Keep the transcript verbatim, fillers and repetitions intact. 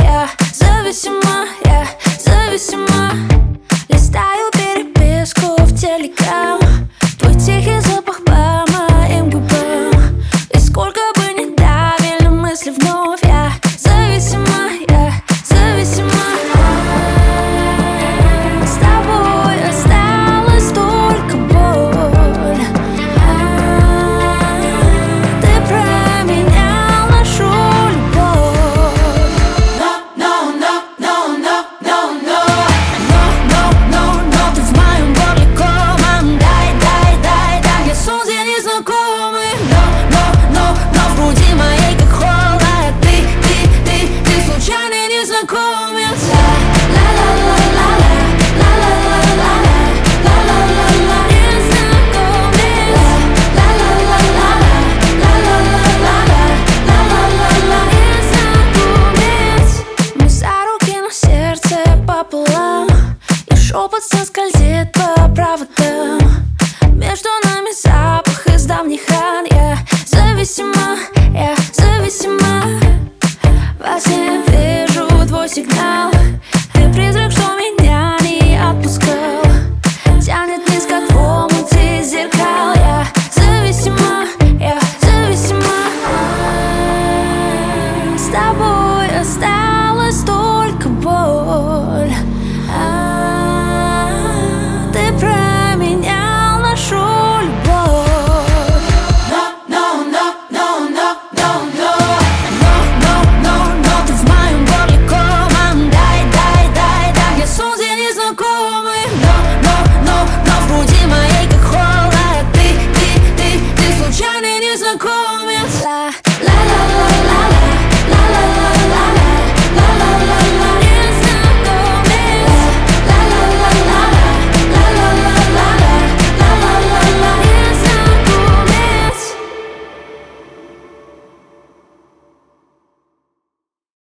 Я зависима, я зависима. Листаю переписку в Телеграм, твой тихий запах по моим губам. И сколько бы ни давили мысли вновь, я зависима, я зависима. С тобой осталась только боль. Ты променял нашу любовь. No, no, no, no, no, no, no. No, no, no, no, ты в моем горле комом. Дай, дай, дай, дай мне солнце незнакомый. No, no, no, no, в груди моей как холод. Ты, ты, ты, ты случайный незнакомец. Пополам, и шепот соскользит по проводам.